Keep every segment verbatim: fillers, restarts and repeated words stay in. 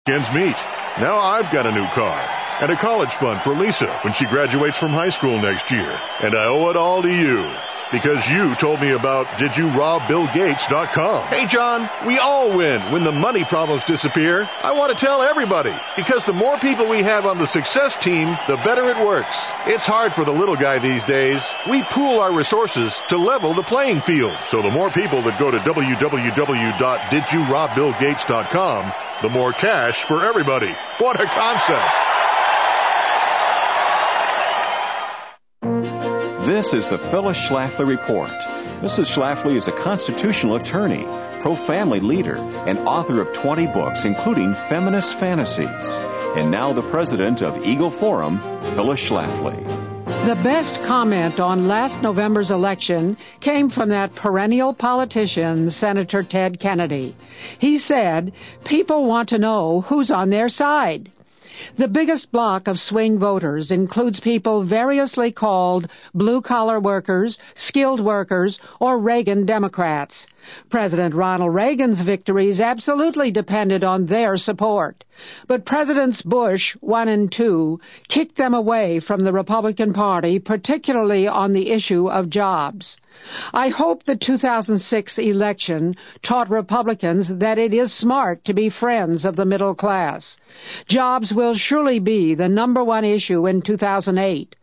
Ends meet. Now I've got a new car and a college fund for Lisa when she graduates from high school next year. And I owe it all to you because you told me about did you rob bill gates dot com. Hey, John, we all win when the money problems disappear. I want to tell everybody because the more people we have on the success team, the better it works. It's hard for the little guy these days. We pool our resources to level the playing field. So the more people that go to w w w dot did you rob bill gates dot com, the more cash for everybody. What a concept. This is the Phyllis Schlafly Report. Missus Schlafly is a constitutional attorney, pro-family leader, and author of twenty books, including Feminist Fantasies. And now the president of Eagle Forum, Phyllis Schlafly. The best comment on last November's election came from that perennial politician, Senator Ted Kennedy. He said, people want to know who's on their side. The biggest block of swing voters includes people variously called blue-collar workers, skilled workers, or Reagan Democrats. President Ronald Reagan's victories absolutely depended on their support. But Presidents Bush one and two kicked them away from the Republican Party, particularly on the issue of jobs. I hope the two thousand six election taught Republicans that it is smart to be friends of the middle class. Jobs will surely be the number one issue in two thousand eight.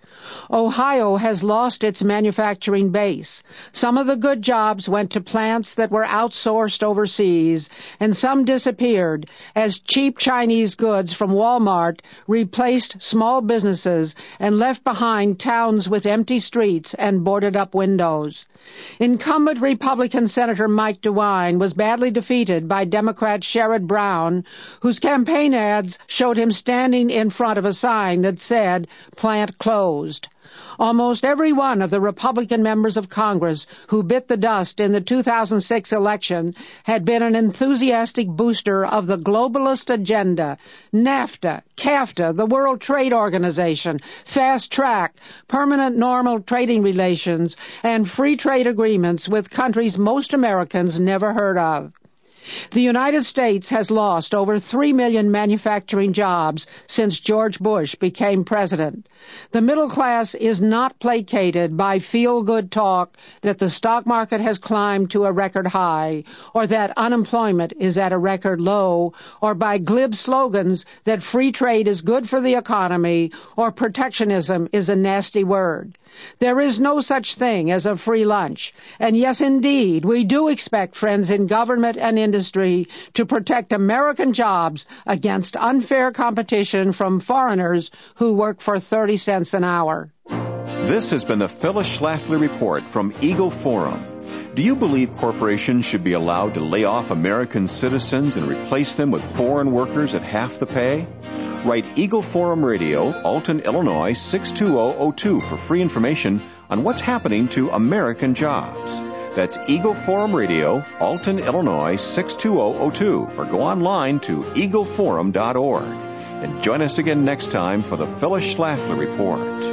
Ohio has lost its manufacturing base. Some of the good jobs went to plants that were outsourced overseas, and some disappeared as cheap Chinese goods from Walmart replaced small businesses and left behind towns with empty streets and boarded-up windows. Incumbent Republican Senator Mike DeWine was badly defeated by Democrat Sherrod Brown, whose campaign ads showed him standing in front of a sign that said, "Plant closed." Almost every one of the Republican members of Congress who bit the dust in the two thousand six election had been an enthusiastic booster of the globalist agenda, NAFTA, CAFTA, the World Trade Organization, Fast Track, permanent normal trading relations, and free trade agreements with countries most Americans never heard of. The United States has lost over three million manufacturing jobs since George Bush became president. The middle class is not placated by feel-good talk that the stock market has climbed to a record high, or that unemployment is at a record low, or by glib slogans that free trade is good for the economy, or protectionism is a nasty word. There is no such thing as a free lunch. And yes, indeed, we do expect friends in government and industry to protect American jobs against unfair competition from foreigners who work for thirty cents an hour. This has been the Phyllis Schlafly Report from Eagle Forum. Do you believe corporations should be allowed to lay off American citizens and replace them with foreign workers at half the pay? Write Eagle Forum Radio, Alton, Illinois, six two zero zero two for free information on what's happening to American jobs. That's Eagle Forum Radio, Alton, Illinois, six two zero zero two, or go online to eagle forum dot org. And join us again next time for the Phyllis Schlafly Report.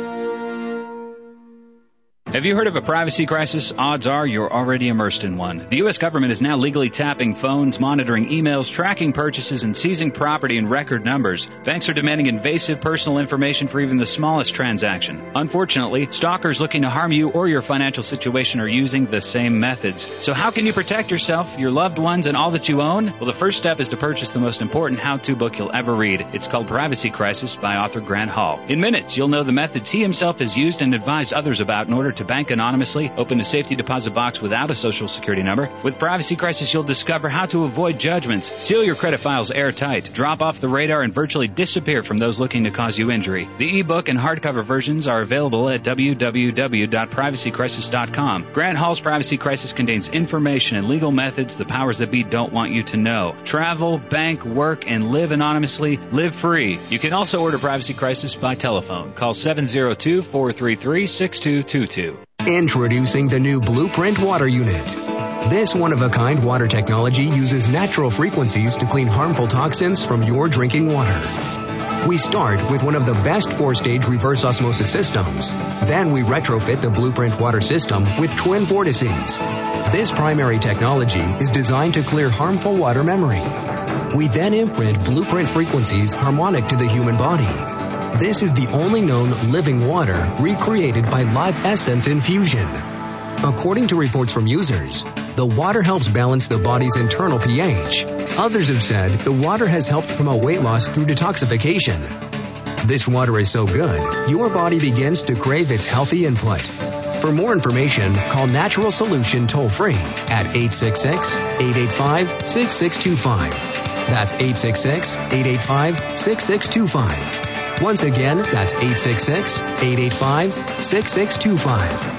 Have you heard of a privacy crisis? Odds are you're already immersed in one. The U S government is now legally tapping phones, monitoring emails, tracking purchases, and seizing property in record numbers. Banks are demanding invasive personal information for even the smallest transaction. Unfortunately, stalkers looking to harm you or your financial situation are using the same methods. So how can you protect yourself, your loved ones, and all that you own? Well, the first step is to purchase the most important how-to book you'll ever read. It's called Privacy Crisis by author Grant Hall. In minutes, you'll know the methods he himself has used and advised others about in order to bank anonymously, open a safety deposit box without a social security number. With Privacy Crisis, you'll discover how to avoid judgments, seal your credit files airtight, drop off the radar, and virtually disappear from those looking to cause you injury. The ebook and hardcover versions are available at w w w dot privacy crisis dot com. Grant Hall's Privacy Crisis contains information and legal methods the powers that be don't want you to know. Travel, bank, work, and live anonymously. Live free. You can also order Privacy Crisis by telephone. Call seven zero two, four three three, six two two two. Introducing the new Blueprint Water Unit. This one-of-a-kind water technology uses natural frequencies to clean harmful toxins from your drinking water. We start with one of the best four-stage reverse osmosis systems. Then we retrofit the Blueprint water system with twin vortices. This primary technology is designed to clear harmful water memory. We then imprint blueprint frequencies harmonic to the human body. This is the only known living water recreated by Live Essence Infusion. According to reports from users, the water helps balance the body's internal pH. Others have said the water has helped promote weight loss through detoxification. This water is so good, your body begins to crave its healthy input. For more information, call Natural Solution toll-free at eight six six, eight eight five, six six two five. That's eight six six, eight eight five, six six two five. Once again, that's eight six six, eight eight five, six six two five.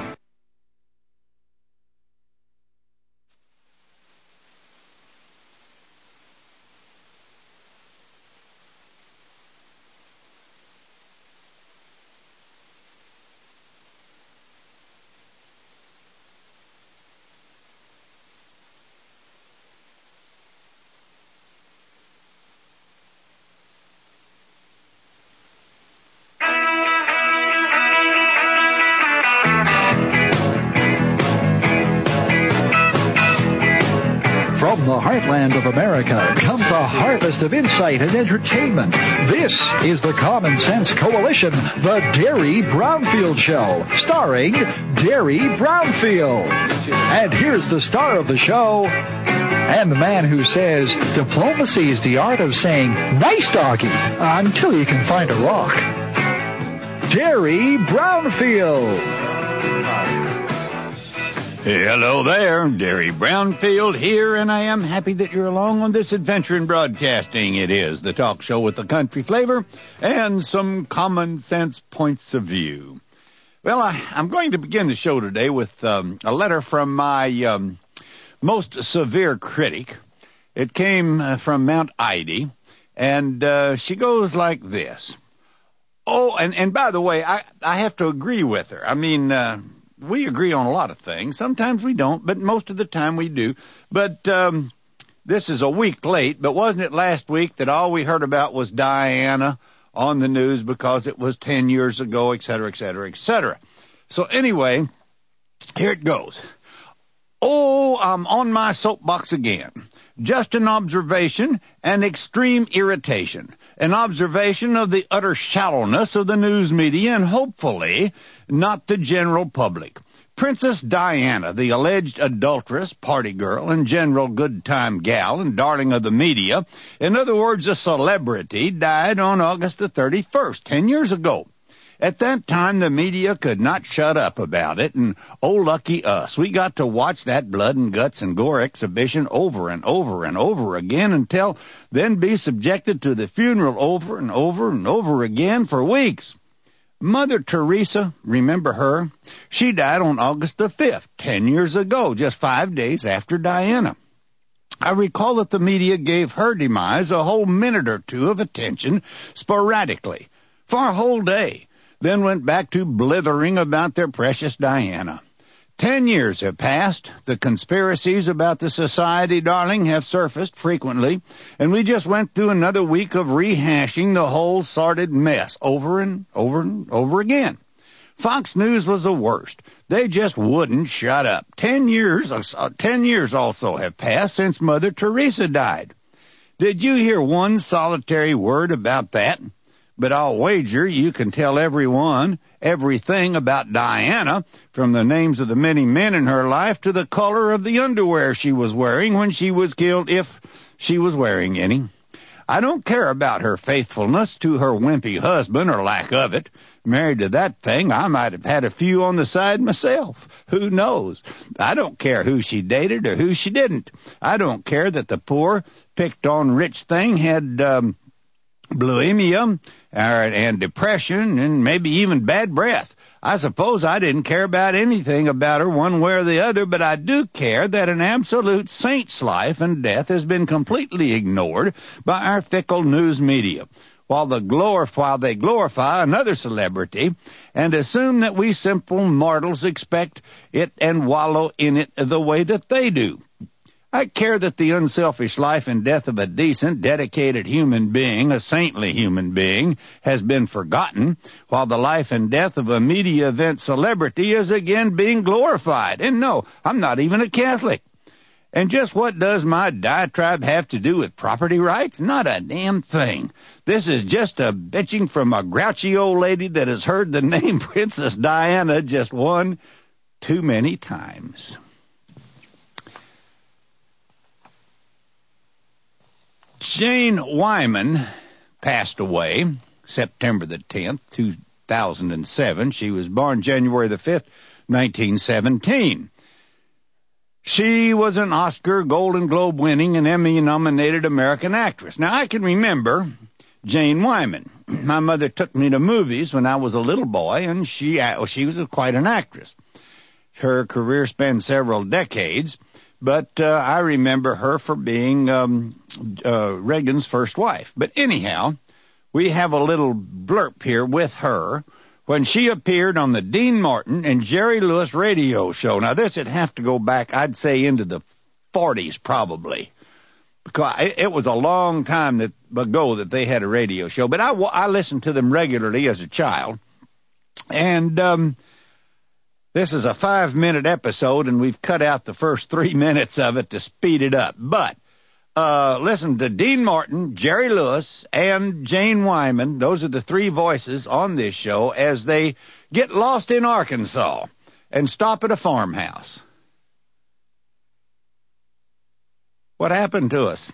Of America comes a harvest of insight and entertainment. This is the Common Sense Coalition, the Derry Brownfield Show, starring Derry Brownfield. And here's the star of the show, and the man who says diplomacy is the art of saying nice doggy until you can find a rock. Derry Brownfield. Hello there, Derry Brownfield here, and I am happy that you're along on this adventure in broadcasting. It is the talk show with the country flavor and some common sense points of view. Well, I, I'm going to begin the show today with um, a letter from my um, most severe critic. It came uh, from Mount Ida, and uh, she goes like this. Oh, and, and by the way, I, I have to agree with her. I mean... Uh, We agree on a lot of things. Sometimes we don't, but most of the time we do. But um, this is a week late, but wasn't it last week that all we heard about was Diana on the news because it was ten years ago, et cetera, et cetera, et cetera. So anyway, here it goes. Oh, I'm on my soapbox again. Just an observation and extreme irritation. An observation of the utter shallowness of the news media and hopefully not the general public. Princess Diana, the alleged adulteress, party girl, and general good-time gal and darling of the media, in other words, a celebrity, died on August the thirty-first, ten years ago. At that time, the media could not shut up about it, and oh, lucky us. We got to watch that blood and guts and gore exhibition over and over and over again until then be subjected to the funeral over and over and over again for weeks. Mother Teresa, remember her? She died on August the fifth, ten years ago, just five days after Diana. I recall that the media gave her demise a whole minute or two of attention sporadically, for a whole day. Then went back to blithering about their precious Diana. Ten years have passed. The conspiracies about the society, darling, have surfaced frequently, and we just went through another week of rehashing the whole sordid mess over and over and over again. Fox News was the worst. They just wouldn't shut up. Ten years, uh, ten years also have passed since Mother Teresa died. Did you hear one solitary word about that? But I'll wager you can tell everyone everything about Diana, from the names of the many men in her life to the color of the underwear she was wearing when she was killed, if she was wearing any. I don't care about her faithfulness to her wimpy husband or lack of it. Married to that thing, I might have had a few on the side myself. Who knows? I don't care who she dated or who she didn't. I don't care that the poor, picked-on rich thing had... um bulimia and depression and maybe even bad breath. I suppose I didn't care about anything about her one way or the other, but I do care that an absolute saint's life and death has been completely ignored by our fickle news media, while, the glor- while they glorify another celebrity and assume that we simple mortals expect it and wallow in it the way that they do. I care that the unselfish life and death of a decent, dedicated human being, a saintly human being, has been forgotten, while the life and death of a media event celebrity is again being glorified. And no, I'm not even a Catholic. And just what does my diatribe have to do with property rights? Not a damn thing. This is just a bitching from a grouchy old lady that has heard the name Princess Diana just one too many times. Jane Wyman passed away September the tenth, two thousand seven. She was born January the fifth, nineteen seventeen. She was an Oscar, Golden Globe winning, and Emmy-nominated American actress. Now, I can remember Jane Wyman. My mother took me to movies when I was a little boy, and she, she was quite an actress. Her career spanned several decades, but uh, I remember her for being um, uh, Reagan's first wife. But anyhow, we have a little blurb here with her when she appeared on the Dean Martin and Jerry Lewis radio show. Now, this would have to go back, I'd say, into the forties probably, because it was a long time that, ago that they had a radio show. But I, I listened to them regularly as a child, and um, this is a five-minute episode, and we've cut out the first three minutes of it to speed it up. But Uh, listen to Dean Martin, Jerry Lewis, and Jane Wyman. Those are the three voices on this show as they get lost in Arkansas and stop at a farmhouse. What happened to us?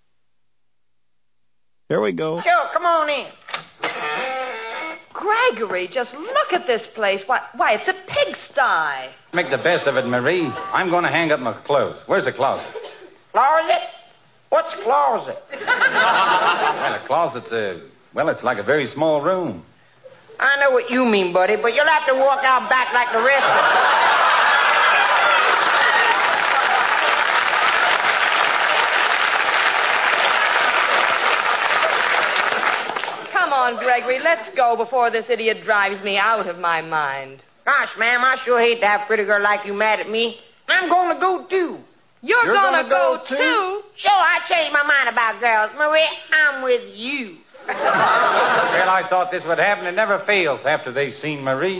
Here we go. Sure, come on in. Gregory, just look at this place. Why, why it's a pigsty. Make the best of it, Marie. I'm going to hang up my clothes. Where's the closet? Closet? What's closet? Well, a closet's a... Well, it's like a very small room. I know what you mean, buddy, but you'll have to walk out back like the rest of us. Come on, Gregory, let's go before this idiot drives me out of my mind. Gosh, ma'am, I sure hate to have a pretty girl like you mad at me. I'm going to go, too. You're, You're gonna, gonna go, go, too? Sure, I changed my mind about girls. Marie, I'm with you. Well, I thought this would happen. It never fails after they've seen Marie.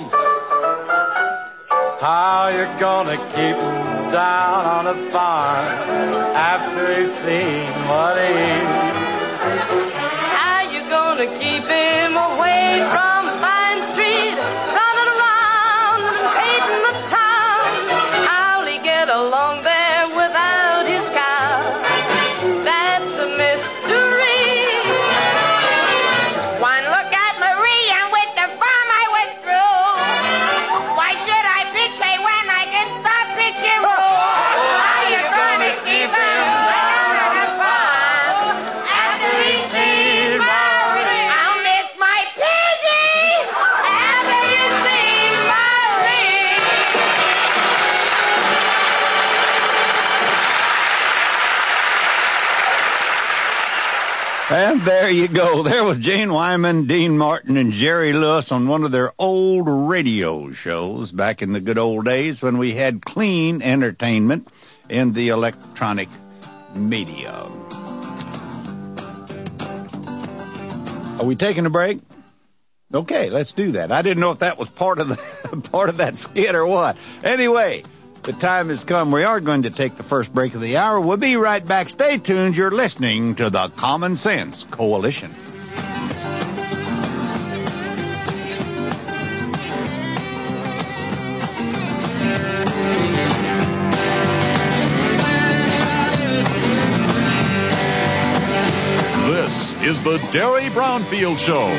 How you gonna keep him down on the farm after he's seen what he is? How you gonna keep him away from Vine Street, running around and hating the town? How'll he get along there? And there you go. There was Jane Wyman, Dean Martin, and Jerry Lewis on one of their old radio shows back in the good old days when we had clean entertainment in the electronic media. Are we taking a break? Okay, let's do that. I didn't know if that was part of the part of that skit or what. Anyway, the time has come. We are going to take the first break of the hour. We'll be right back. Stay tuned. You're listening to the Common Sense Coalition. This is the Derry Brownfield Show.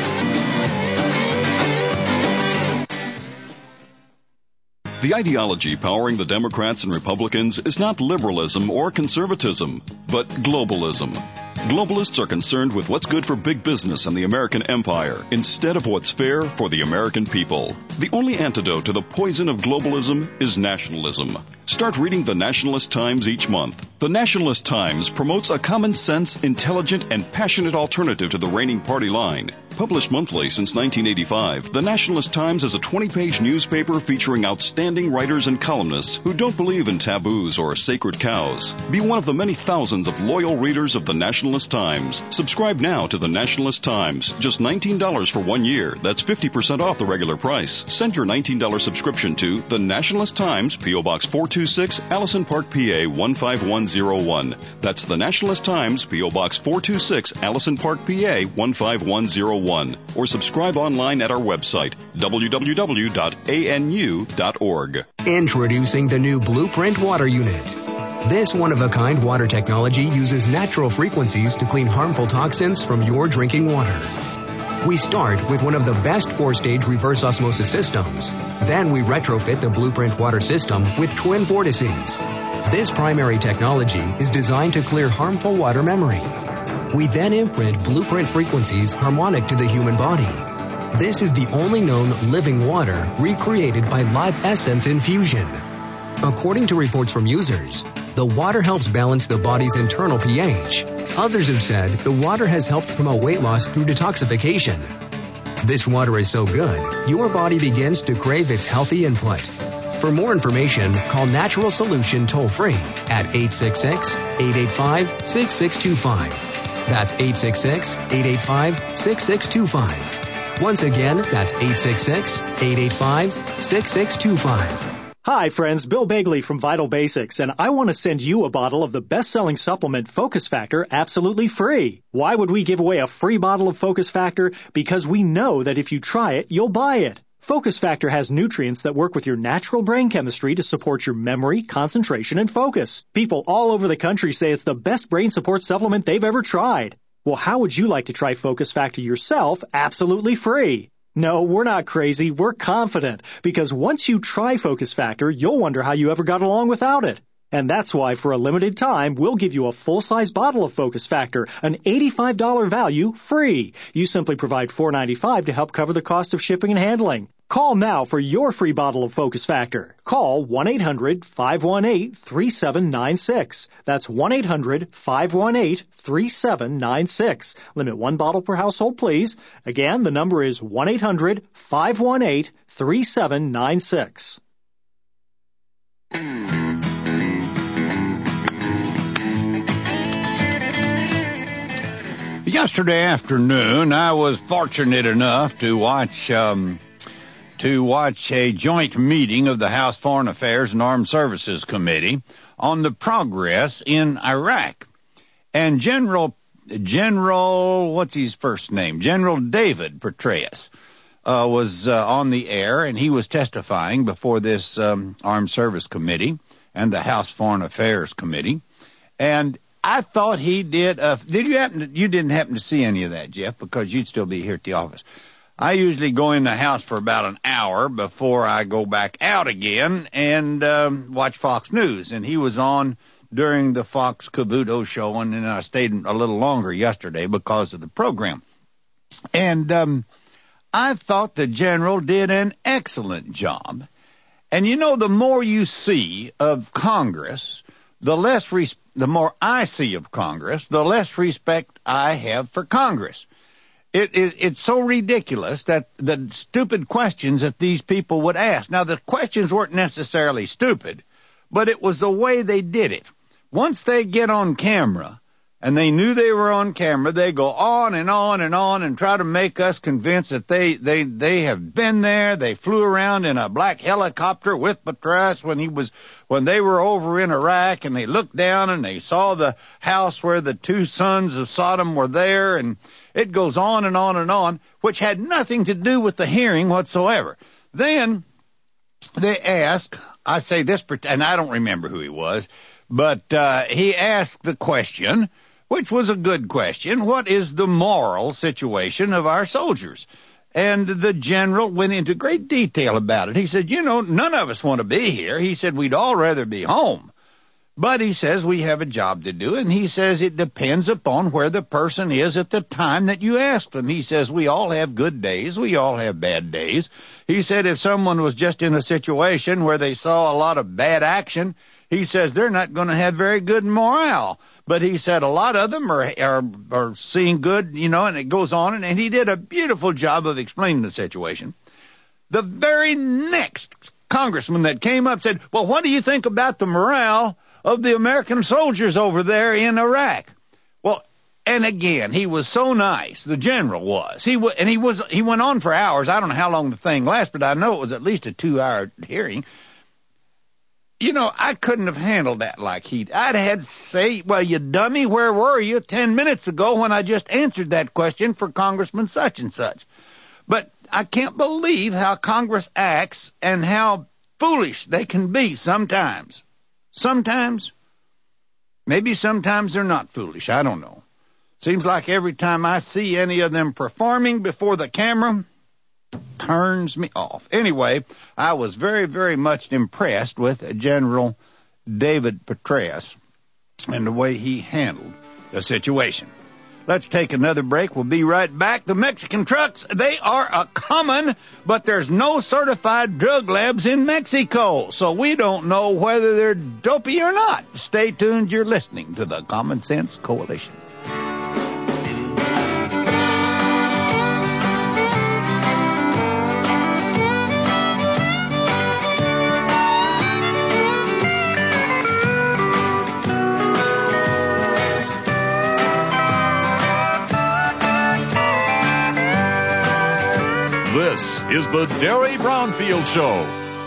The ideology powering the Democrats and Republicans is not liberalism or conservatism, but globalism. Globalists are concerned with what's good for big business and the American empire instead of what's fair for the American people. The only antidote to the poison of globalism is nationalism. Start reading the Nationalist Times each month. The Nationalist Times promotes a common sense, intelligent, and passionate alternative to the reigning party line. Published monthly since nineteen eighty-five, the Nationalist Times is a twenty-page newspaper featuring outstanding writers and columnists who don't believe in taboos or sacred cows. Be one of the many thousands of loyal readers of the Nationalist Nationalist Times. Subscribe now to the Nationalist Times. Just nineteen dollars for one year. That's fifty percent off the regular price. Send your nineteen dollars subscription to the Nationalist Times, P O. Box four two six, Allison Park, P A one five one zero one. That's the Nationalist Times, P O. Box four two six, Allison Park, P A one five one zero one. Or subscribe online at our website, w w w dot a n u dot org. Introducing the new Blueprint Water Unit. This one-of-a-kind water technology uses natural frequencies to clean harmful toxins from your drinking water. We start with one of the best four-stage reverse osmosis systems. Then we retrofit the Blueprint water system with twin vortices. This primary technology is designed to clear harmful water memory. We then imprint Blueprint frequencies harmonic to the human body. This is the only known living water recreated by Live Essence infusion. According to reports from users, the water helps balance the body's internal pH. Others have said the water has helped promote weight loss through detoxification. This water is so good, your body begins to crave its healthy input. For more information, call Natural Solution toll-free at eight six six, eight eight five, six six two five. That's eight six six, eight eight five, six six two five. Once again, that's eight six six, eight eight five, six six two five. Hi, friends. Bill Bagley from Vital Basics, and I want to send you a bottle of the best-selling supplement Focus Factor absolutely free. Why would we give away a free bottle of Focus Factor? Because we know that if you try it, you'll buy it. Focus Factor has nutrients that work with your natural brain chemistry to support your memory, concentration, and focus. People all over the country say it's the best brain support supplement they've ever tried. Well, how would you like to try Focus Factor yourself absolutely free? No, we're not crazy. We're confident. Because once you try Focus Factor, you'll wonder how you ever got along without it. And that's why, for a limited time, we'll give you a full-size bottle of Focus Factor, an eighty-five dollars value, free. You simply provide four dollars and ninety-five cents to help cover the cost of shipping and handling. Call now for your free bottle of Focus Factor. Call one eight hundred, five one eight, three seven nine six. That's one eight hundred, five one eight, three seven nine six. Limit one bottle per household, please. Again, the number is one eight hundred, five one eight, three seven nine six. Yesterday afternoon, I was fortunate enough to watch um, to watch a joint meeting of the House Foreign Affairs and Armed Services Committee on the progress in Iraq. And General General, what's his first name? General David Petraeus uh, was uh, on the air, and he was testifying before this um, Armed Service Committee and the House Foreign Affairs Committee. And I thought he did. Uh, did you happen to, you didn't happen to see any of that, Jeff, because you'd still be here at the office. I usually go in the house for about an hour before I go back out again and um, watch Fox News. And he was on during the Fox Cavuto show, and then I stayed a little longer yesterday because of the program. And um, I thought the general did an excellent job. And, you know, the more you see of Congress, the less res- the more I see of Congress, the less respect I have for Congress. It, it, it's so ridiculous that the stupid questions that these people would ask. Now, the questions weren't necessarily stupid, but it was the way they did it. Once they get on camera, and they knew they were on camera, they go on and on and on and try to make us convinced that they, they, they have been there. They flew around in a black helicopter with Petraeus when he was, when they were over in Iraq, and they looked down and they saw the house where the two sons of Sodom were there, and it goes on and on and on, which had nothing to do with the hearing whatsoever. Then they ask, I say this, and I don't remember who he was, but uh, he asked the question, which was a good question: what is the moral situation of our soldiers? And the general went into great detail about it. He said, you know, none of us want to be here. He said, we'd all rather be home. But he says we have a job to do, and he says it depends upon where the person is at the time that you ask them. He says we all have good days, we all have bad days. He said if someone was just in a situation where they saw a lot of bad action, he says they're not going to have very good morale. But he said a lot of them are, are are seeing good, you know, and it goes on, and, and he did a beautiful job of explaining the situation. The very next congressman that came up said, well, what do you think about the morale of the American soldiers over there in Iraq? Well, And again, he was so nice. The general was. He w- and he was. He went on for hours. I don't know how long the thing lasted, but I know it was at least a two-hour hearing. You know, I couldn't have handled that like he. I'd had to say, "Well, you dummy, where were you ten minutes ago when I just answered that question for Congressman such and such?" But I can't believe how Congress acts and how foolish they can be sometimes. Sometimes, maybe sometimes they're not foolish. I don't know. Seems like every time I see any of them performing before the camera, turns me off. Anyway, I was very, very much impressed with General David Petraeus and the way he handled the situation. Let's take another break. We'll be right back. The Mexican trucks, they are a common, but there's no certified drug labs in Mexico, so we don't know whether they're dopey or not. Stay tuned. You're listening to the Common Sense Coalition. This is the Derry Brownfield Show.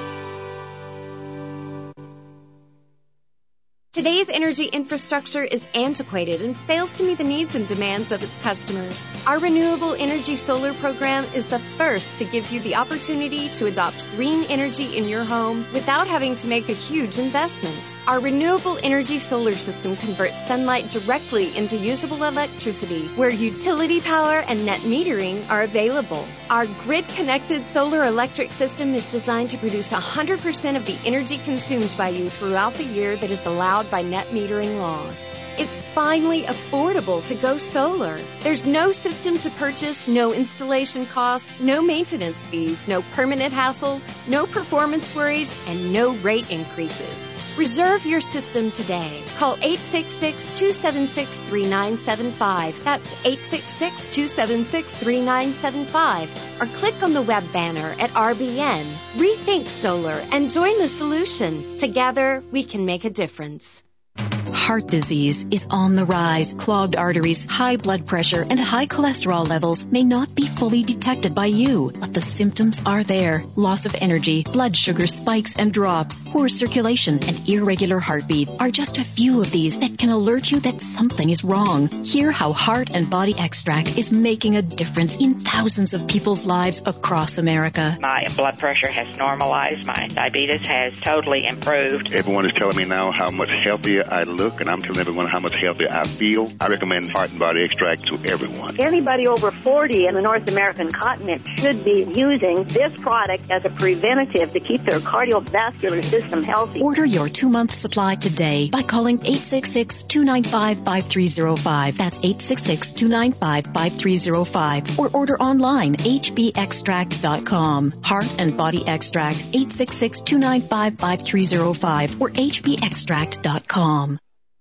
Today's energy infrastructure is antiquated and fails to meet the needs and demands of its customers. Our Renewable Energy Solar program is the first to give you the opportunity to adopt green energy in your home without having to make a huge investment. Our renewable energy solar system converts sunlight directly into usable electricity, where utility power and net metering are available. Our grid-connected solar electric system is designed to produce one hundred percent of the energy consumed by you throughout the year that is allowed by net metering laws. It's finally affordable to go solar. There's no system to purchase, no installation costs, no maintenance fees, no permanent hassles, no performance worries, and no rate increases. Reserve your system today. Call eight six six, two seven six, three nine seven five. That's eight six six, two seven six, three nine seven five. Or click on the web banner at R B N. Rethink solar and join the solution. Together, we can make a difference. Heart disease is on the rise. Clogged arteries, high blood pressure, and high cholesterol levels may not be fully detected by you, but the symptoms are there. Loss of energy, blood sugar spikes and drops, poor circulation, and irregular heartbeat are just a few of these that can alert you that something is wrong. Hear how Heart and Body Extract is making a difference in thousands of people's lives across America. My blood pressure has normalized. My diabetes has totally improved. Everyone is telling me now how much healthier I look, and I'm telling everyone how much healthier I feel. I recommend Heart and Body Extract to everyone. Anybody over forty in the North American continent should be using this product as a preventative to keep their cardiovascular system healthy. Order your two-month supply today by calling eight six six, two nine five, five three zero five. That's eight six six, two nine five, five three zero five. Or order online, h b extract dot com. Heart and Body Extract, eight six six, two nine five, five three zero five or h b extract dot com.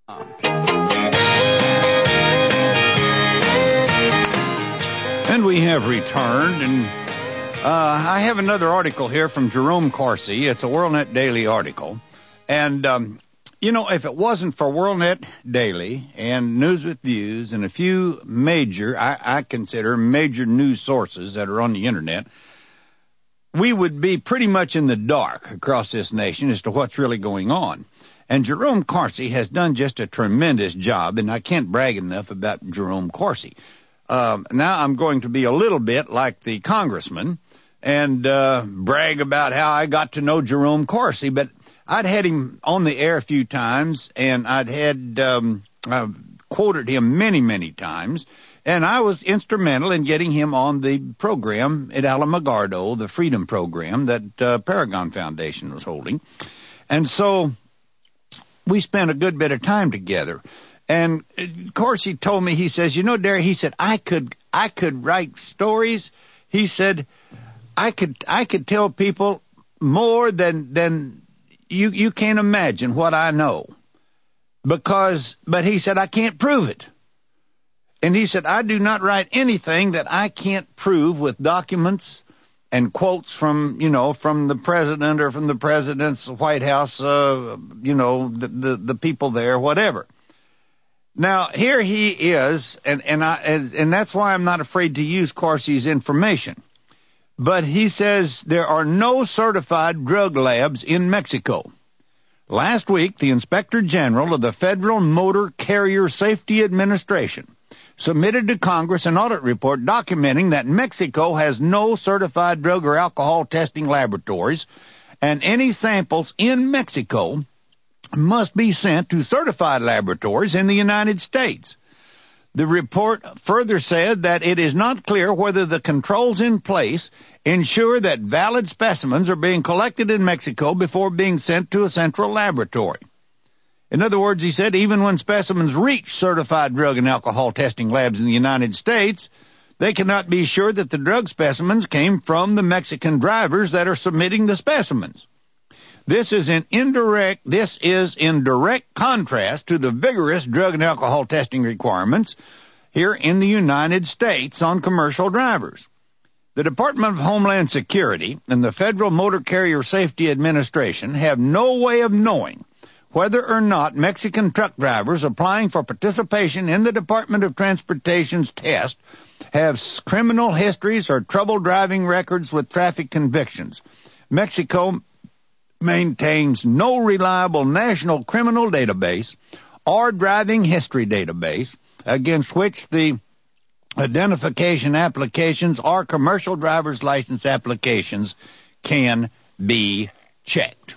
And we have returned, and uh, I have another article here from Jerome Corsi. It's a WorldNet Daily article. And, um, you know, if it wasn't for WorldNet Daily and News with Views and a few major, I, I consider major news sources that are on the Internet, we would be pretty much in the dark across this nation as to what's really going on. And Jerome Corsi has done just a tremendous job, and I can't brag enough about Jerome Corsi. Um, now I'm going to be a little bit like the congressman and uh, brag about how I got to know Jerome Corsi, but I'd had him on the air a few times, and I'd had um, uh, quoted him many, many times, and I was instrumental in getting him on the program at Alamogordo, the Freedom Program that uh, Paragon Foundation was holding. And so we spent a good bit of time together. And of course, he told me, he says, you know, Derry, he said, I could, I could write stories. He said, I could, I could tell people more than, than you, you can't imagine what I know. Because, but he said, I can't prove it. And he said, I do not write anything that I can't prove with documents and quotes from, you know, from the president or from the president's White House, uh, you know, the, the, the people there, whatever. Now, here he is, and, and, I, and, and that's why I'm not afraid to use Corsi's information. But he says there are no certified drug labs in Mexico. Last week, the Inspector General of the Federal Motor Carrier Safety Administration submitted to Congress an audit report documenting that Mexico has no certified drug or alcohol testing laboratories, and any samples in Mexico must be sent to certified laboratories in the United States. The report further said that it is not clear whether the controls in place ensure that valid specimens are being collected in Mexico before being sent to a central laboratory. In other words, he said, even when specimens reach certified drug and alcohol testing labs in the United States, they cannot be sure that the drug specimens came from the Mexican drivers that are submitting the specimens. This is in indirect, this is in direct contrast to the vigorous drug and alcohol testing requirements here in the United States on commercial drivers. The Department of Homeland Security and the Federal Motor Carrier Safety Administration have no way of knowing whether or not Mexican truck drivers applying for participation in the Department of Transportation's test have criminal histories or troubled driving records with traffic convictions. Mexico maintains no reliable national criminal database or driving history database against which the identification applications or commercial driver's license applications can be checked.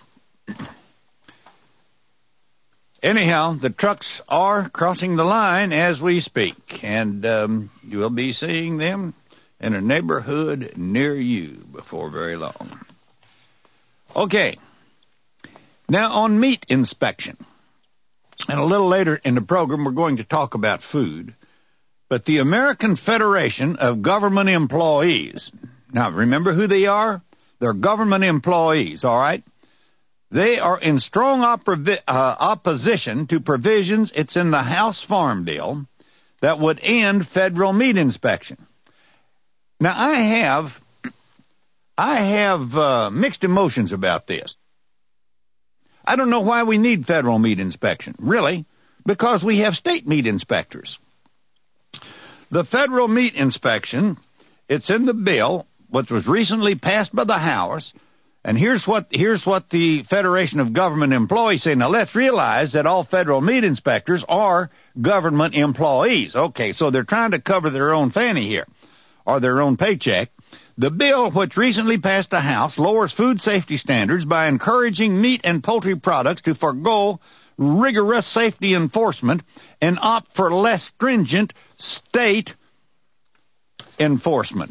Anyhow, the trucks are crossing the line as we speak, and um, you will be seeing them in a neighborhood near you before very long. Okay. Now, on meat inspection, and a little later in the program, we're going to talk about food, but the American Federation of Government Employees, now remember who they are? They're government employees, all right? They are in strong oppo- uh, opposition to provisions, it's in the House Farm Bill, that would end federal meat inspection. Now, I have, I have uh, mixed emotions about this. I don't know why we need federal meat inspection, really, because we have state meat inspectors. The federal meat inspection, it's in the bill, which was recently passed by the House, and here's what here's what the Federation of Government Employees say. Now, let's realize that all federal meat inspectors are government employees. Okay, so they're trying to cover their own fanny here, or their own paycheck. The bill, which recently passed the House, lowers food safety standards by encouraging meat and poultry products to forego rigorous safety enforcement and opt for less stringent state enforcement.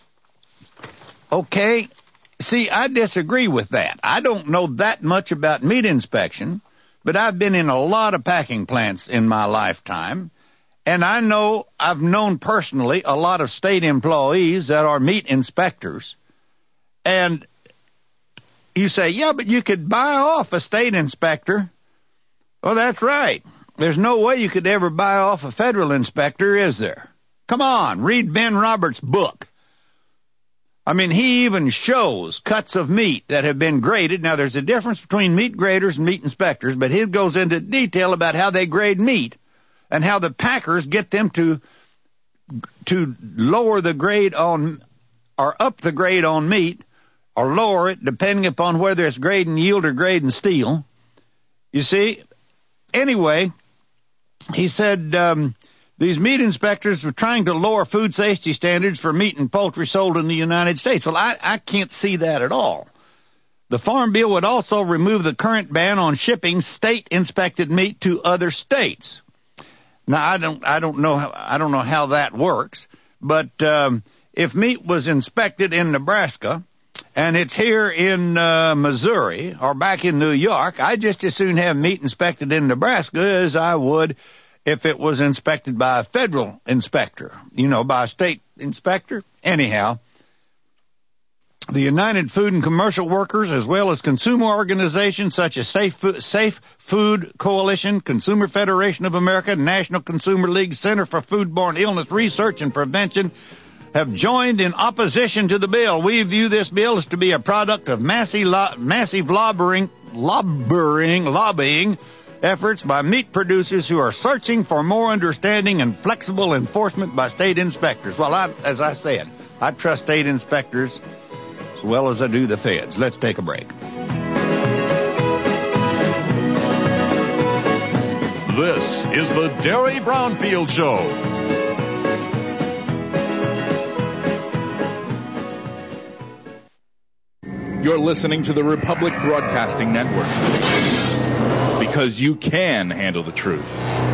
Okay, see, I disagree with that. I don't know that much about meat inspection, but I've been in a lot of packing plants in my lifetime. And I know, I've known personally a lot of state employees that are meat inspectors. And you say, yeah, but you could buy off a state inspector. Well, that's right. There's no way you could ever buy off a federal inspector, is there? Come on, read Ben Roberts' book. I mean, he even shows cuts of meat that have been graded. Now, there's a difference between meat graders and meat inspectors, but he goes into detail about how they grade meat. And how the packers get them to to lower the grade on, or up the grade on meat, or lower it, depending upon whether it's grade and yield or grade and steel. You see? Anyway, he said um, these meat inspectors were trying to lower food safety standards for meat and poultry sold in the United States. Well, I, I can't see that at all. The Farm Bill would also remove the current ban on shipping state-inspected meat to other states. Now, I don't, I don't know how, I don't know how that works, but um, if meat was inspected in Nebraska and it's here in uh, Missouri or back in New York, I'd just as soon have meat inspected in Nebraska as I would if it was inspected by a federal inspector, you know, by a state inspector. Anyhow, the United Food and Commercial Workers, as well as consumer organizations such as Safe Food, Safe Food Coalition, Consumer Federation of America, National Consumer League Center for Foodborne Illness Research and Prevention, have joined in opposition to the bill. We view this bill as to be a product of massive, lo- massive lobbying, lobbying, lobbying efforts by meat producers who are searching for more understanding and flexible enforcement by state inspectors. Well, I, as I said, I trust state inspectors as well as I do the feds. Let's take a break. This is the Derry Brownfield Show. You're listening to the Republic Broadcasting Network, because you can handle the truth.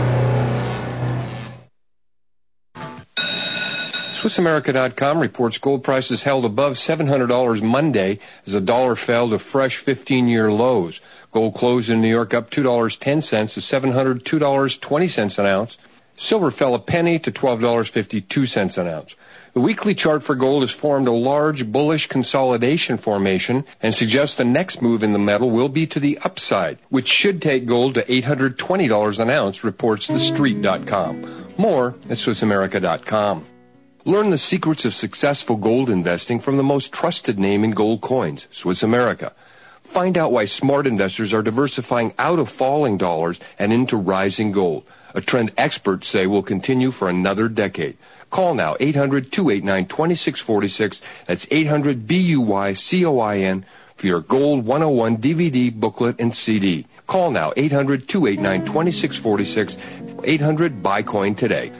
Swiss America dot com reports gold prices held above seven hundred dollars Monday as the dollar fell to fresh fifteen-year lows. Gold closed in New York up two dollars and ten cents to seven hundred two dollars and twenty cents an ounce. Silver fell a penny to twelve dollars and fifty-two cents an ounce. The weekly chart for gold has formed a large bullish consolidation formation and suggests the next move in the metal will be to the upside, which should take gold to eight hundred twenty dollars an ounce, reports the street dot com. More at Swiss America dot com. Learn the secrets of successful gold investing from the most trusted name in gold coins, Swiss America. Find out why smart investors are diversifying out of falling dollars and into rising gold, a trend experts say will continue for another decade. Call now, eight hundred two eight nine two six four six. That's eight hundred B U Y C O I N for your Gold one oh one D V D, booklet, and C D. Call now, eight hundred two eight nine two six four six, eight hundred buy coin today.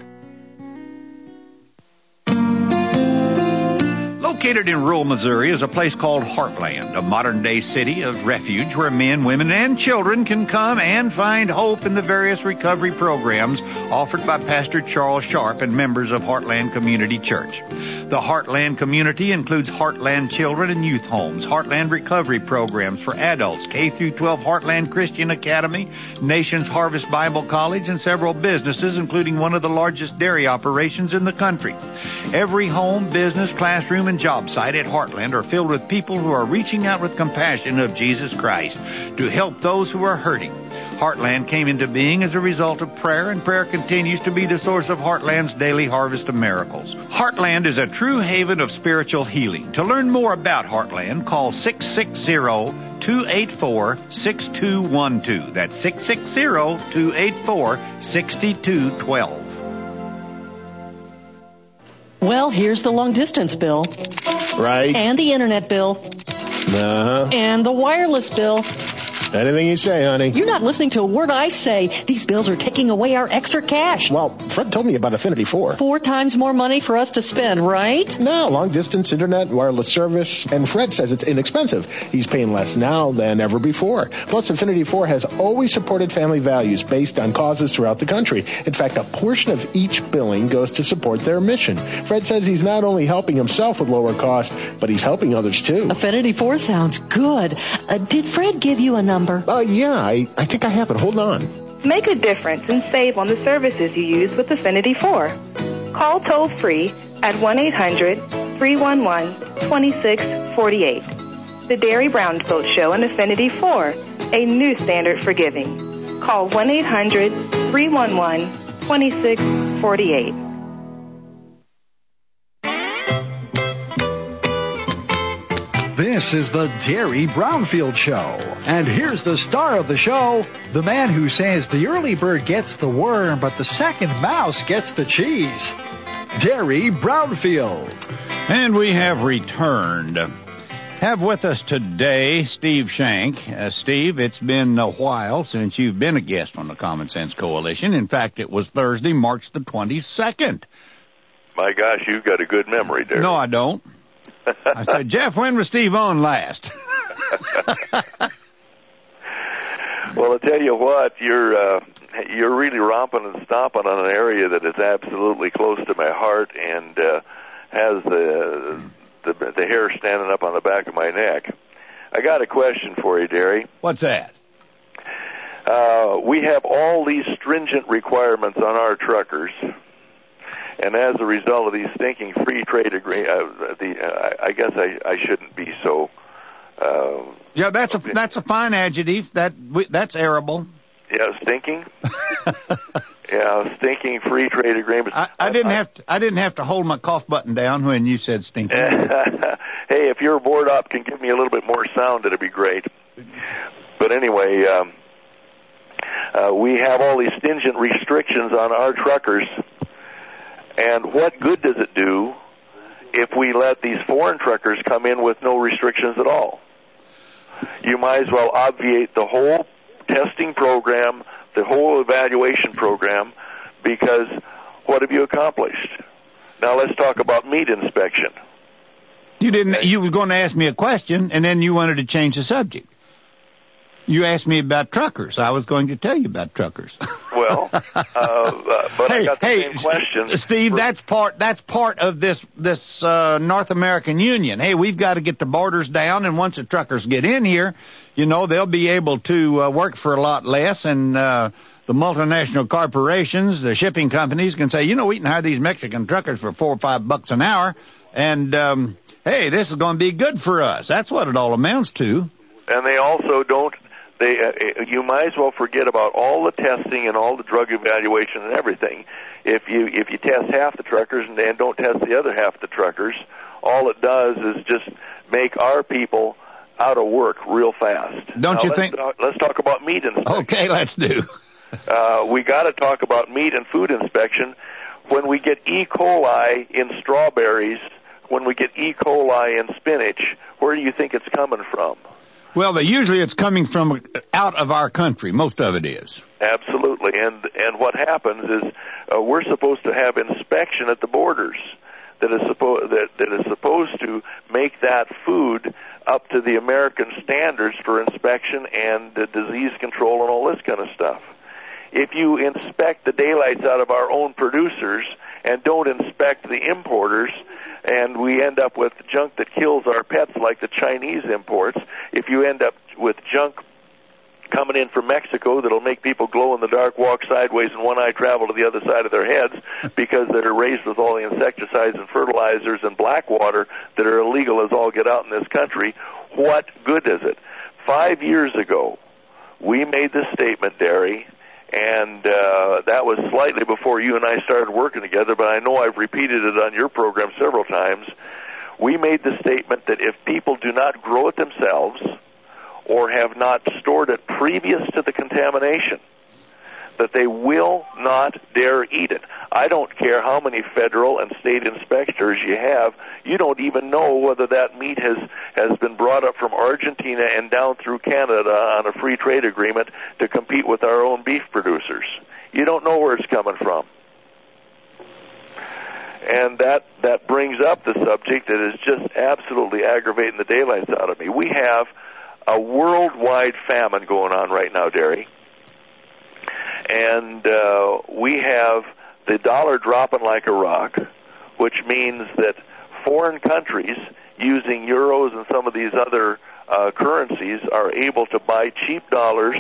Located in rural Missouri is a place called Heartland, a modern-day city of refuge where men, women, and children can come and find hope in the various recovery programs offered by Pastor Charles Sharp and members of Heartland Community Church. The Heartland community includes Heartland Children and Youth Homes, Heartland Recovery Programs for adults, K through twelve Heartland Christian Academy, Nation's Harvest Bible College, and several businesses, including one of the largest dairy operations in the country. Every home, business, classroom, and job site at Heartland are filled with people who are reaching out with compassion of Jesus Christ to help those who are hurting. Heartland came into being as a result of prayer, and prayer continues to be the source of Heartland's daily harvest of miracles. Heartland is a true haven of spiritual healing. To learn more about Heartland, call six six zero, two eight four, six two one two. That's six six zero, two eight four, six two one two. Well, here's the long-distance bill. Right. And the internet bill. Uh-huh. And the wireless bill. Anything you say, honey. You're not listening to a word I say. These bills are taking away our extra cash. Well, Fred told me about Affinity four. Four times more money for us to spend, right? No, long-distance internet, wireless service, and Fred says it's inexpensive. He's paying less now than ever before. Plus, Affinity four has always supported family values based on causes throughout the country. In fact, a portion of each billing goes to support their mission. Fred says he's not only helping himself with lower costs, but he's helping others, too. Affinity four sounds good. Uh, did Fred give you a number? Uh, yeah, I, I think I have it. Hold on. Make a difference and save on the services you use with Affinity four. Call toll-free at one eight hundred, three one one, two six four eight. The Derry Brownfield Show and Affinity four, a new standard for giving. Call one eight hundred, three one one, two six four eight. This is the Derry Brownfield Show. And here's the star of the show, the man who says the early bird gets the worm, but the second mouse gets the cheese. Derry Brownfield. And we have returned. Have with us today Steve Shank. Uh, Steve, it's been a while since you've been a guest on the Common Sense Coalition. In fact, it was Thursday, March the twenty-second. My gosh, you've got a good memory, Derek. No, I don't. I said, Jeff, when was Steve on last? Well, I tell you what, you're uh, you're really romping and stomping on an area that is absolutely close to my heart and uh, has the, the the hair standing up on the back of my neck. I got a question for you, Derry. What's that? Uh, we have all these stringent requirements on our truckers. And as a result of these stinking free trade agreements, uh, the uh, I guess I, I shouldn't be so. Uh, yeah, that's a that's a fine adjective. That that's arable. Yeah, stinking. yeah, stinking free trade agreements. I, I didn't I, have to. I didn't have to hold my cough button down when you said stinking. Hey, if your board op can give me a little bit more sound, it'd be great. But anyway. Um, Uh, we have all these stringent restrictions on our truckers, and what good does it do if we let these foreign truckers come in with no restrictions at all? You might as well obviate the whole testing program, the whole evaluation program, because what have you accomplished? Now let's talk about meat inspection. You didn't. You were going to ask me a question, and then you wanted to change the subject. You asked me about truckers. I was going to tell you about truckers. Well, uh, uh, but hey, I got the hey, same question. Steve, for, that's part. That's part of this this uh, North American Union. Hey, we've got to get the borders down, and once the truckers get in here, you know, they'll be able to uh, work for a lot less, and uh, the multinational corporations, the shipping companies, can say, you know, we can hire these Mexican truckers for four or five bucks an hour, and um, hey, this is going to be good for us. That's what it all amounts to. And they also don't. They, uh, you might as well forget about all the testing and all the drug evaluation and everything. If you if you test half the truckers and then don't test the other half of the truckers, all it does is just make our people out of work real fast. Don't now, you let's think? Talk, let's talk about meat inspection. Okay, let's do. uh, we got to talk about meat and food inspection. When we get E. coli in strawberries, when we get E. coli in spinach, where do you think it's coming from? Well, they, usually it's coming from out of our country. Most of it is. Absolutely. And and what happens is uh, we're supposed to have inspection at the borders that is, suppo- that, that is supposed to make that food up to the American standards for inspection and uh, disease control and all this kind of stuff. If you inspect the daylights out of our own producers and don't inspect the importers, and we end up with junk that kills our pets like the Chinese imports, if you end up with junk coming in from Mexico that'll make people glow in the dark, walk sideways, and one eye travel to the other side of their heads because they're raised with all the insecticides and fertilizers and black water that are illegal as all get out in this country, what good is it? Five years ago, we made this statement, Derry, and uh, that was slightly before you and I started working together, but I know I've repeated it on your program several times. We made the statement that if people do not grow it themselves or have not stored it previous to the contamination, that they will not dare eat it. I don't care how many federal and state inspectors you have, you don't even know whether that meat has, has been brought up from Argentina and down through Canada on a free trade agreement to compete with our own beef producers. You don't know where it's coming from. And that, that brings up the subject that is just absolutely aggravating the daylights out of me. We have a worldwide famine going on right now, Derry. And uh, we have the dollar dropping like a rock, which means that foreign countries using euros and some of these other uh, currencies are able to buy cheap dollars,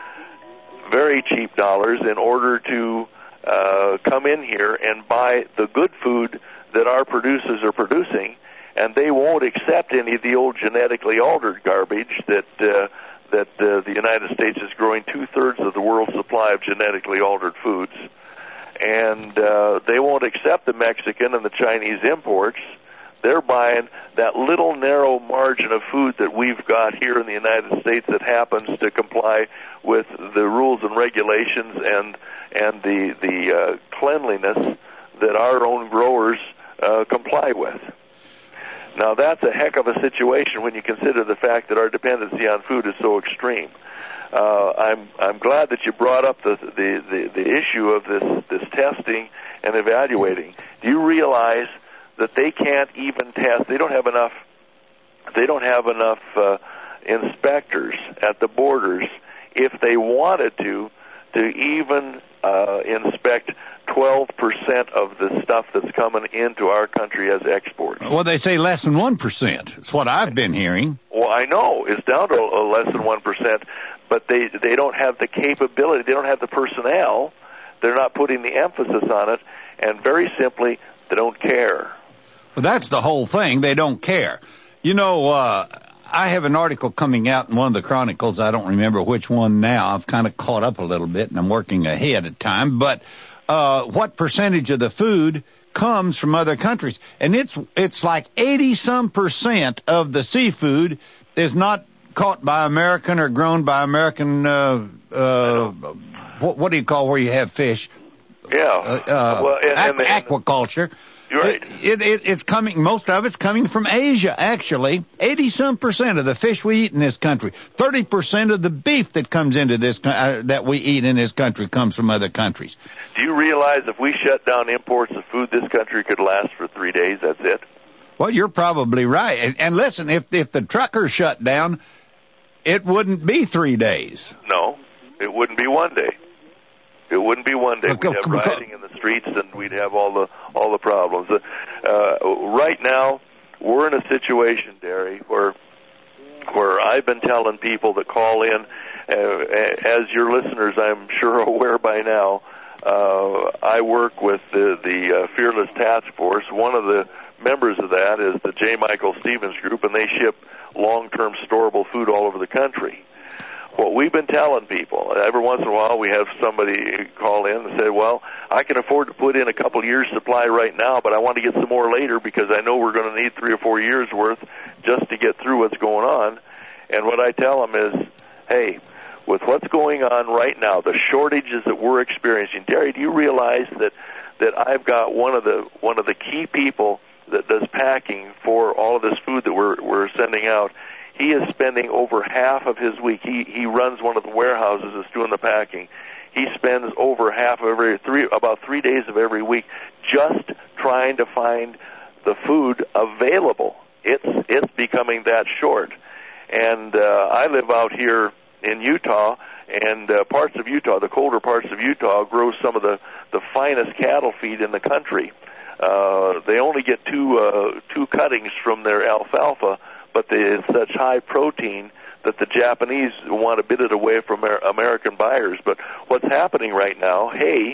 very cheap dollars, in order to uh, come in here and buy the good food that our producers are producing, and they won't accept any of the old genetically altered garbage that uh, that uh, the United States is growing two-thirds of the world's supply of genetically altered foods. And uh, they won't accept the Mexican and the Chinese imports. They're buying that little narrow margin of food that we've got here in the United States that happens to comply with the rules and regulations and and the, the uh, cleanliness that our own growers uh, comply with. Now, that's a heck of a situation when you consider the fact that our dependency on food is so extreme. Uh, I'm I'm glad that you brought up the, the, the, the issue of this, this testing and evaluating. Do you realize that they can't even test? They don't have enough. They don't have enough uh, inspectors at the borders if they wanted to to even uh, inspect twelve percent of the stuff that's coming into our country as exports. Well, they say less than one percent. It's what I've been hearing. Well, I know. It's down to uh, less than one percent, but they, they don't have the capability. They don't have the personnel. They're not putting the emphasis on it, and very simply, they don't care. Well, that's the whole thing. They don't care. You know, uh, I have an article coming out in one of the Chronicles. I don't remember which one now. I've kind of caught up a little bit, and I'm working ahead of time, but Uh, what percentage of the food comes from other countries? And it's it's like eighty some percent of the seafood is not caught by American or grown by American uh, uh, what, what do you call where you have fish? Yeah. Uh, uh, well, and, and, aqu- aquaculture. You're right. It, it, it's coming, most of it's coming from Asia, actually. eighty-some percent of the fish we eat in this country, thirty percent of the beef that comes into this, uh, that we eat in this country comes from other countries. Do you realize if we shut down imports of food, this country could last for three days? That's it. Well, you're probably right. And, and listen, if, if the truckers shut down, it wouldn't be three days. No, it wouldn't be one day. It wouldn't be one day. We'd have rioting in the streets, and we'd have all the all the problems. Uh, right now, we're in a situation, Derry, where where I've been telling people that call in, uh, as your listeners, I'm sure, are aware by now. Uh, I work with the, the uh, Fearless Task Force. One of the members of that is the J. Michael Stevens Group, and they ship long-term storable food all over the country. What we've been telling people, every once in a while we have somebody call in and say, well, I can afford to put in a couple years' supply right now, but I want to get some more later because I know we're going to need three or four years' worth just to get through what's going on. And what I tell them is, hey, with what's going on right now, the shortages that we're experiencing, Derry, do you realize that, that I've got one of the one of the key people that does packing for all of this food that we're we're sending out? He is spending over half of his week. He he runs one of the warehouses that's doing the packing. He spends over half of every three, about three days of every week, just trying to find the food available. It's it's becoming that short. And uh, I live out here in Utah, and uh, parts of Utah, the colder parts of Utah, grow some of the the finest cattle feed in the country. Uh, they only get two uh, two cuttings from their alfalfa, but they, it's such high protein that the Japanese want to bid it away from Amer- American buyers. But what's happening right now, hay,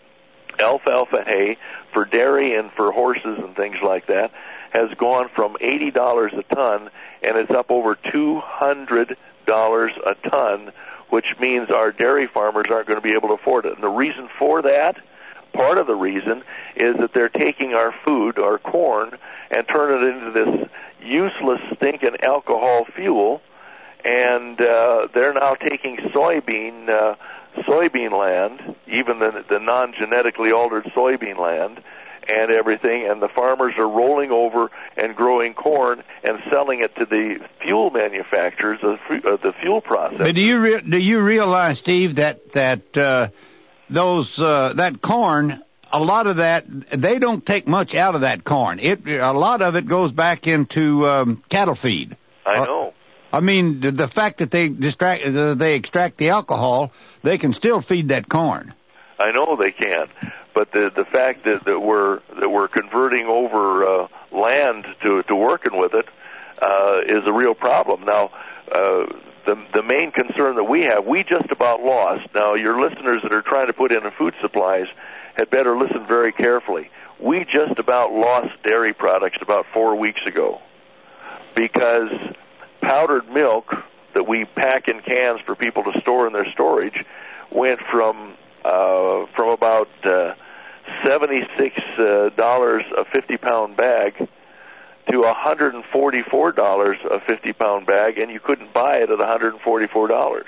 alfalfa hay, for dairy and for horses and things like that, has gone from eighty dollars a ton, and it's up over two hundred dollars a ton, which means our dairy farmers aren't going to be able to afford it. And the reason for that, part of the reason, is that they're taking our food, our corn, and turning it into this useless, stinking alcohol fuel, and uh, they're now taking soybean uh, soybean land, even the, the non-genetically altered soybean land, and everything, and the farmers are rolling over and growing corn and selling it to the fuel manufacturers, of uh, the fuel process. But do you re- do you realize, Steve, that that uh, those uh, that corn, a lot of that, they don't take much out of that corn. It a lot of it goes back into um, cattle feed. I know. I mean, the, the fact that they distract, uh, they extract the alcohol, they can still feed that corn. I know they can, but the the fact that, that we're that we're converting over uh, land to to working with it uh, is a real problem. Now, uh, the the main concern that we have, we just about lost. Now, your listeners that are trying to put in food supplies had better listen very carefully. We just about lost dairy products about four weeks ago because powdered milk that we pack in cans for people to store in their storage went from uh, from about uh, seventy-six dollars a fifty-pound bag to one hundred forty-four dollars a fifty-pound bag, and you couldn't buy it at one hundred forty-four dollars.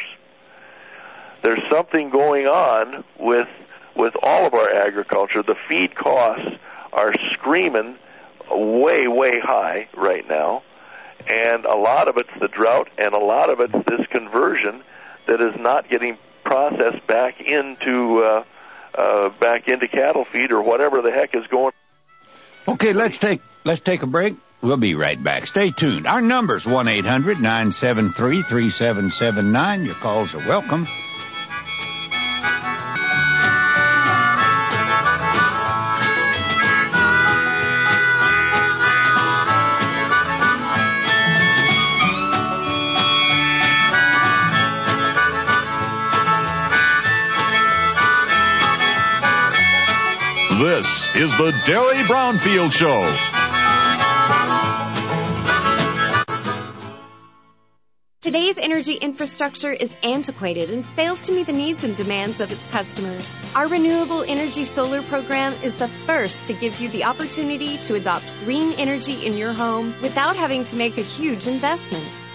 There's something going on with with all of our agriculture. The feed costs are screaming way, way high right now, and a lot of it's the drought, and a lot of it's this conversion that is not getting processed back into uh, uh, back into cattle feed or whatever the heck is going on. Okay, let's take let's take a break. We'll be right back. Stay tuned. Our number's one eight hundred nine seven three three seven seven nine. Your calls are welcome. This is the Derry Brownfield Show. Today's energy infrastructure is antiquated and fails to meet the needs and demands of its customers. Our renewable energy solar program is the first to give you the opportunity to adopt green energy in your home without having to make a huge investment.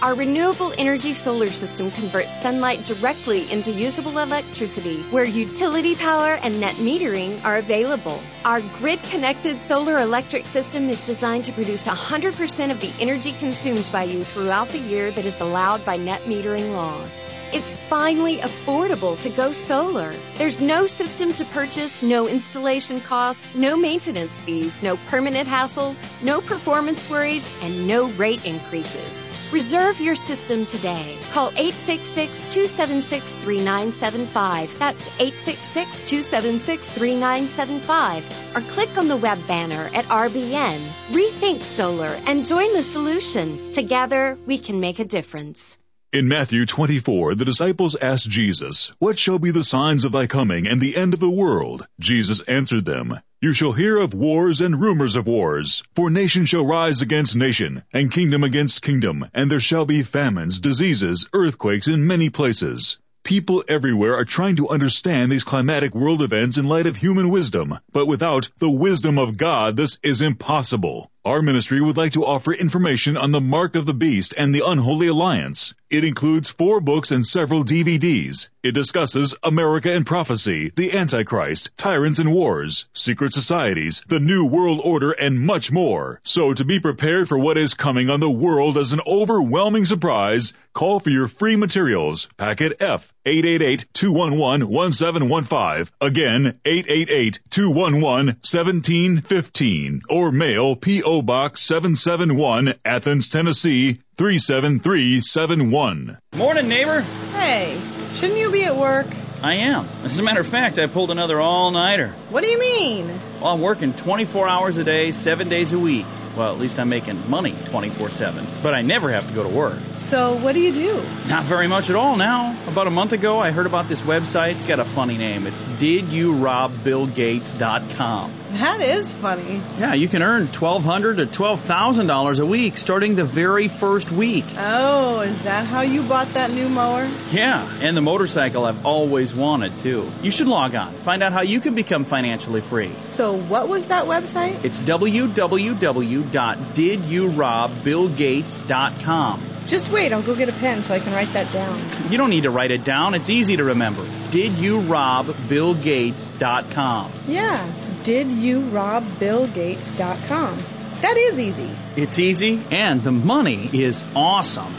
Our renewable energy solar system converts sunlight directly into usable electricity, where utility power and net metering are available. Our grid-connected solar electric system is designed to produce one hundred percent of the energy consumed by you throughout the year that is allowed by net metering laws. It's finally affordable to go solar. There's no system to purchase, no installation costs, no maintenance fees, no permanent hassles, no performance worries, and no rate increases. Reserve your system today. Call eight six six, two seven six, three nine seven five. That's eight six six, two seven six, three nine seven five. Or click on the web banner at R B N. Rethink solar and join the solution. Together, we can make a difference. In Matthew twenty-four, the disciples asked Jesus, "What shall be the signs of thy coming and the end of the world?" Jesus answered them, "You shall hear of wars and rumors of wars. For nation shall rise against nation, and kingdom against kingdom, and there shall be famines, diseases, earthquakes in many places." People everywhere are trying to understand these climatic world events in light of human wisdom, but without the wisdom of God, this is impossible. Our ministry would like to offer information on the Mark of the Beast and the Unholy Alliance. It includes four books and several D V Ds. It discusses America and Prophecy, the Antichrist, Tyrants and Wars, Secret Societies, the New World Order, and much more. So to be prepared for what is coming on the world as an overwhelming surprise, call for your free materials. Packet F, eight eight eight, two one one, one seven one five. Again, eight eight eight, two one one, one seven one five. Or mail P O Box seven seven one, Athens, Tennessee, three seven three seven one. Morning, neighbor. Hey, shouldn't you be at work? I am. As a matter of fact, I pulled another all-nighter. What do you mean? Well, I'm working twenty-four hours a day, seven days a week. Well, at least I'm making money twenty-four seven. But I never have to go to work. So what do you do? Not very much at all now. About a month ago, I heard about this website. It's got a funny name. It's did you rob bill gates dot com. That is funny. Yeah, you can earn twelve hundred dollars to twelve thousand dollars a week starting the very first week. Oh, is that how you bought that new mower? Yeah, and the motorcycle I've always wanted, too. You should log on. Find out how you can become financially free. So what was that website? It's w w w dot did you rob bill gates dot com. Just wait, I'll go get a pen so I can write that down. You don't need to write it down. It's easy to remember. did you rob bill gates dot com. Yeah, did you rob bill gates dot com. That is easy. It's easy, and the money is awesome.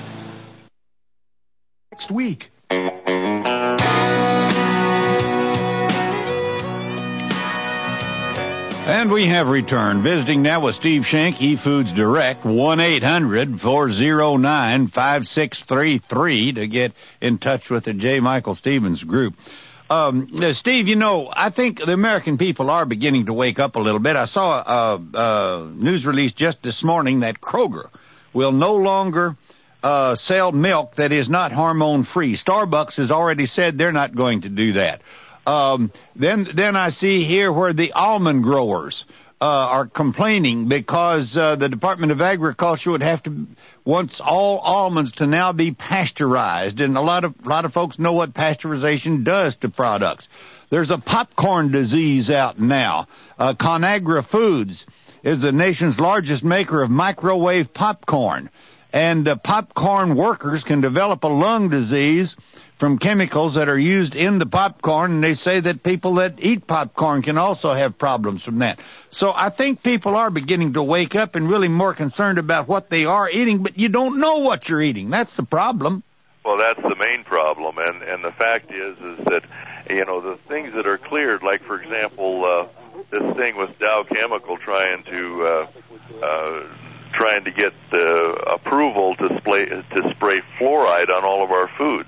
Next week. And we have returned. Visiting now with Steve Shank, eFoods Direct, one eight hundred, four oh nine, five six three three to get in touch with the J. Michael Stevens group. Um, uh, Steve, you know, I think the American people are beginning to wake up a little bit. I saw a, a news release just this morning that Kroger will no longer uh, sell milk that is not hormone-free. Starbucks has already said they're not going to do that. Um, then, then I see here where the almond growers, uh, are complaining because, uh, the Department of Agriculture would have to, wants all almonds to now be pasteurized. And a lot of, a lot of folks know what pasteurization does to products. There's a popcorn disease out now. Uh, Conagra Foods is the nation's largest maker of microwave popcorn. And uh, popcorn workers can develop a lung disease from chemicals that are used in the popcorn, and they say that people that eat popcorn can also have problems from that. So I think people are beginning to wake up and really more concerned about what they are eating, but you don't know what you're eating. That's the problem. Well, that's the main problem, and and the fact is is that, you know, the things that are cleared, like, for example, uh, this thing with Dow Chemical trying to uh, uh, trying to get uh, approval to spray, to spray fluoride on all of our foods.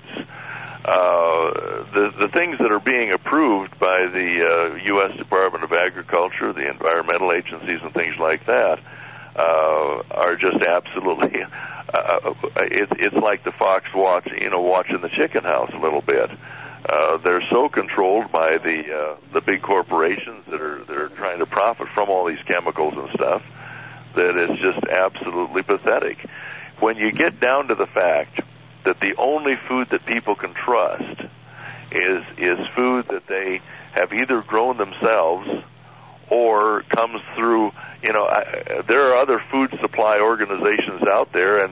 Uh, the, the things that are being approved by the uh, U S Department of Agriculture, the environmental agencies and things like that, uh, are just absolutely, uh, it, it's like the fox watch, you know, watching the chicken house a little bit. Uh, they're so controlled by the, uh, the big corporations that are, that are trying to profit from all these chemicals and stuff that it's just absolutely pathetic. When you get down to the fact that the only food that people can trust is is food that they have either grown themselves or comes through, you know, I, there are other food supply organizations out there, and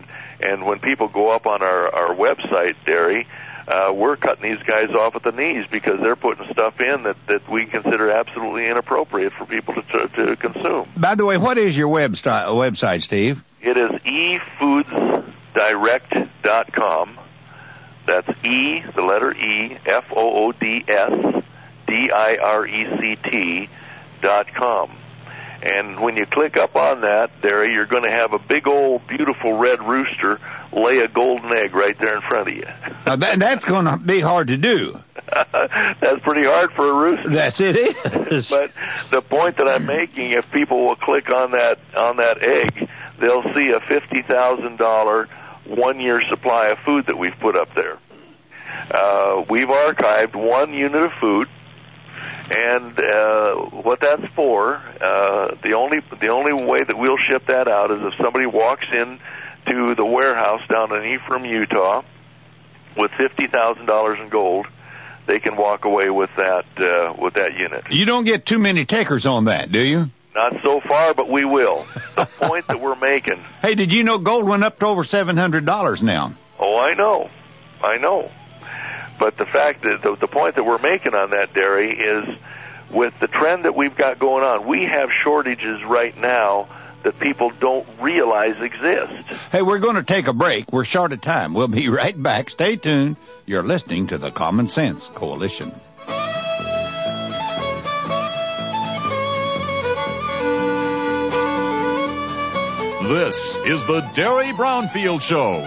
And when people go up on our, our website, Derry, uh, we're cutting these guys off at the knees because they're putting stuff in that, that we consider absolutely inappropriate for people to, to, to consume. By the way, what is your web sti- website, Steve? It is e foods direct dot com. That's E, the letter E, F O O D S, D I R E C T dot com. And when you click up on that, Derry, you're going to have a big old beautiful red rooster lay a golden egg right there in front of you. Now that, that's going to be hard to do. That's pretty hard for a rooster. Yes, it is. But the point that I'm making, if people will click on that on that egg, they'll see a fifty thousand dollars one-year supply of food that we've put up there. Uh, we've archived one unit of food. And uh, what that's for, uh, the only the only way that we'll ship that out is if somebody walks in to the warehouse down in Ephraim, Utah, with fifty thousand dollars in gold, they can walk away with that uh, with that unit. You don't get too many takers on that, do you? Not so far, but we will. The point that we're making. Hey, did you know gold went up to over seven hundred dollars now? Oh, I know. I know. But the fact that the, the point that we're making on that, Derry, is with the trend that we've got going on, we have shortages right now that people don't realize exist. Hey, we're going to take a break. We're short of time. We'll be right back. Stay tuned. You're listening to the Common Sense Coalition. This is the Derry Brownfield Show.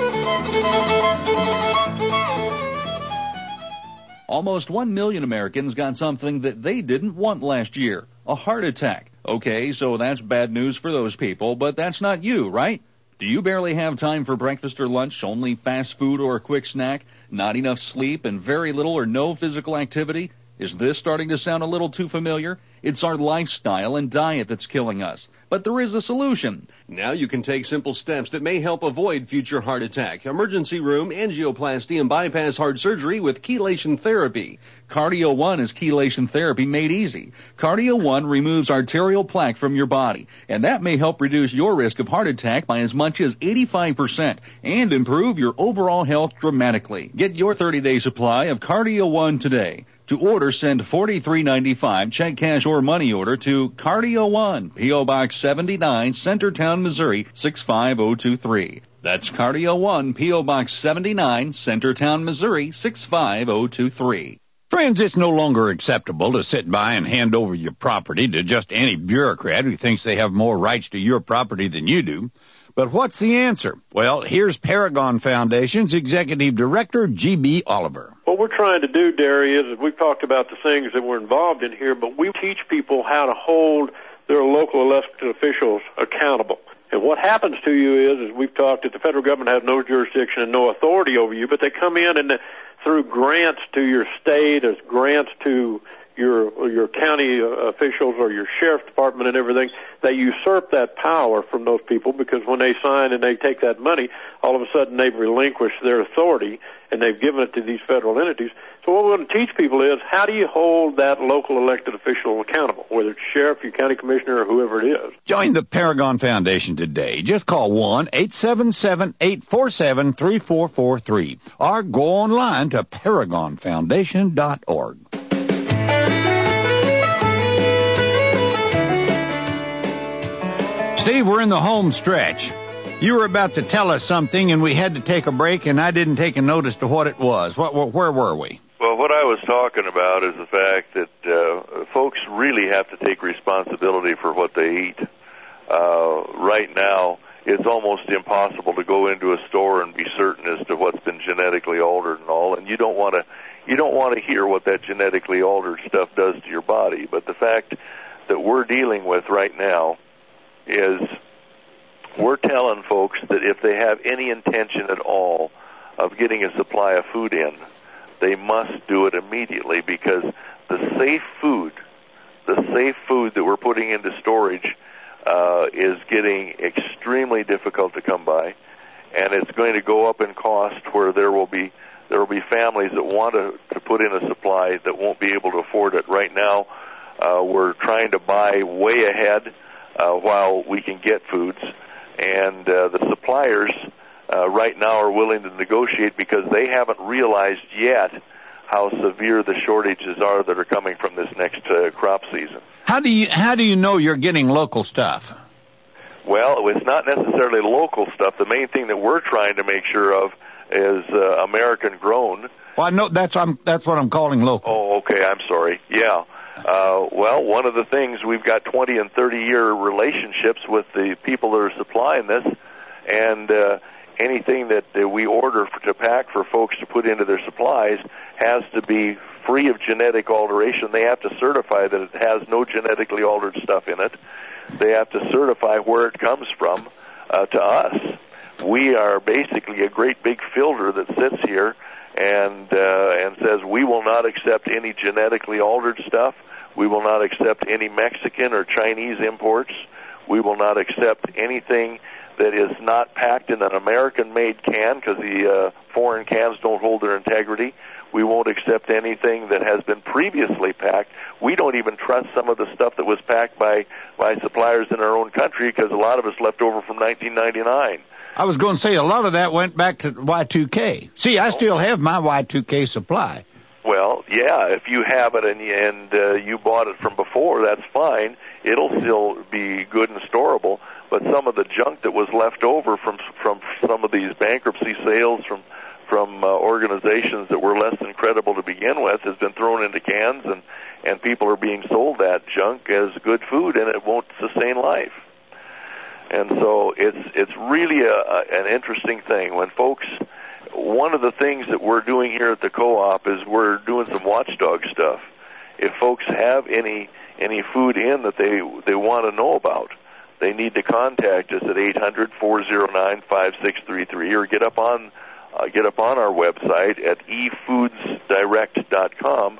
Almost one million Americans got something that they didn't want last year, a heart attack. Okay, so that's bad news for those people, but that's not you, right? Do you barely have time for breakfast or lunch, only fast food or a quick snack, not enough sleep, and very little or no physical activity? Is this starting to sound a little too familiar? It's our lifestyle and diet that's killing us. But there is a solution. Now you can take simple steps that may help avoid future heart attack, emergency room, angioplasty, and bypass heart surgery with chelation therapy. Cardio one is chelation therapy made easy. Cardio one removes arterial plaque from your body, and that may help reduce your risk of heart attack by as much as eighty-five percent and improve your overall health dramatically. Get your thirty-day supply of Cardio one today. To order, send forty-three ninety-five, check, cash, or money order to Cardio one, P O. Box seventy-nine, Centertown, Missouri, six five zero two three. That's Cardio one, P O. Box seventy-nine, Centertown, Missouri, six five zero two three. Friends, it's no longer acceptable to sit by and hand over your property to just any bureaucrat who thinks they have more rights to your property than you do. But what's the answer? Well, here's Paragon Foundation's Executive Director, G B. Oliver. What we're trying to do, Derry, is we've talked about the things that we're involved in here, but we teach people how to hold their local elected officials accountable. And what happens to you is, is we've talked that the federal government has no jurisdiction and no authority over you, but they come in and through grants to your state, as grants to your your county officials or your sheriff's department and everything, they usurp that power from those people because when they sign and they take that money, all of a sudden they've relinquished their authority and they've given it to these federal entities. So what we want to teach people is how do you hold that local elected official accountable, whether it's sheriff, your county commissioner, or whoever it is. Join the Paragon Foundation today. Just call one eight seven seven, eight four seven, three four four three or go online to paragon foundation dot org. Steve, we're in the home stretch. You were about to tell us something, and we had to take a break, and I didn't take a notice to what it was. What, where were we? Well, what I was talking about is the fact that uh, folks really have to take responsibility for what they eat. Uh, right now, it's almost impossible to go into a store and be certain as to what's been genetically altered and all, and you don't want to you don't want to hear what that genetically altered stuff does to your body. But the fact that we're dealing with right now is we're telling folks that if they have any intention at all of getting a supply of food in, they must do it immediately because the safe food, the safe food that we're putting into storage uh, is getting extremely difficult to come by, and it's going to go up in cost where there will be there will be families that want to, to put in a supply that won't be able to afford it. Right now, uh, we're trying to buy way ahead Uh, while we can get foods, and uh, the suppliers uh, right now are willing to negotiate because they haven't realized yet how severe the shortages are that are coming from this next uh, crop season. How do you how do you know you're getting local stuff? Well, it's not necessarily local stuff. The main thing that we're trying to make sure of is uh, American grown. Well, I know that's I'm that's what I'm calling local. Oh, okay. I'm sorry. Yeah. Uh, well, one of the things, we've got twenty and thirty year relationships with the people that are supplying this, and uh, anything that uh, we order for, to pack for folks to put into their supplies has to be free of genetic alteration. They have to certify that it has no genetically altered stuff in it. They have to certify where it comes from uh, to us. We are basically a great big filter that sits here and uh, and says we will not accept any genetically altered stuff. We will not accept any Mexican or Chinese imports. We will not accept anything that is not packed in an American-made can, because the uh, foreign cans don't hold their integrity. We won't accept anything that has been previously packed. We don't even trust some of the stuff that was packed by, by suppliers in our own country, because a lot of it's left over from nineteen ninety-nine. I was going to say a lot of that went back to Y two K. See, I still have my Y two K supply. Well, yeah, if you have it and, and uh, you bought it from before, that's fine. It'll still be good and storable. But some of the junk that was left over from from some of these bankruptcy sales from from uh, organizations that were less than credible to begin with has been thrown into cans, and and people are being sold that junk as good food, and it won't sustain life. And so it's it's really a, a, an interesting thing when folks. One of the things that we're doing here at the co-op is we're doing some watchdog stuff. If folks have any any food in that they they want to know about, they need to contact us at eight hundred, four oh nine, five six three three or get up on uh, get up on our website at e foods direct dot com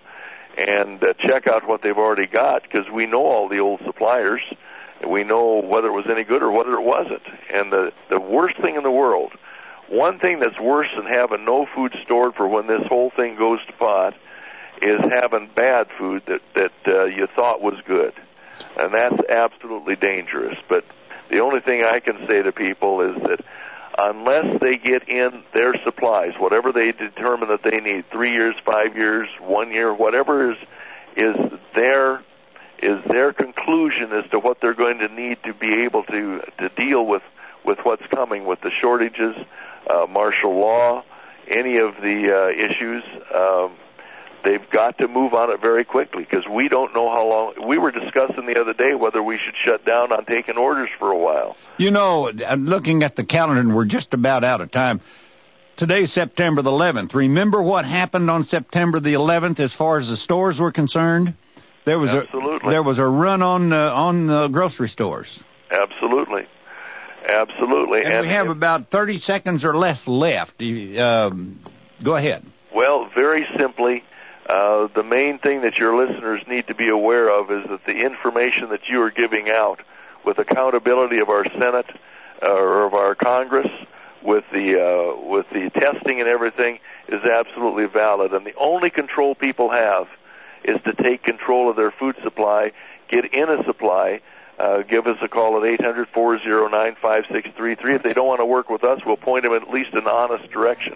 and uh, check out what they've already got, because we know all the old suppliers and we know whether it was any good or whether it wasn't. And the the worst thing in the world, one thing that's worse than having no food stored for when this whole thing goes to pot, is having bad food that that uh, you thought was good. And that's absolutely dangerous. But the only thing I can say to people is that unless they get in their supplies, whatever they determine that they need, three years, five years, one year, whatever is is their is their conclusion as to what they're going to need to be able to to deal with with what's coming with the shortages, uh, martial law, any of the uh, issues. Um, They've got to move on it very quickly, because we don't know how long. We were discussing the other day whether we should shut down on taking orders for a while. You know, I'm looking at the calendar, and we're just about out of time. Today's September the eleventh. Remember what happened on September the eleventh as far as the stores were concerned? There was Absolutely. a there was a run on uh, on the grocery stores. Absolutely. Absolutely. And, and we have and, about thirty seconds or less left. Um, go ahead. Well, very simply, Uh, the main thing that your listeners need to be aware of is that the information that you are giving out, with accountability of our Senate uh, or of our Congress, with the uh, with the testing and everything, is absolutely valid. And the only control people have is to take control of their food supply, get in a supply. Uh, give us a call at eight hundred, four oh nine, five six three three. If they don't want to work with us, we'll point them in at least an honest direction.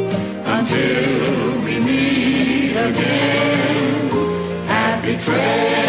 Until we meet again, happy trails.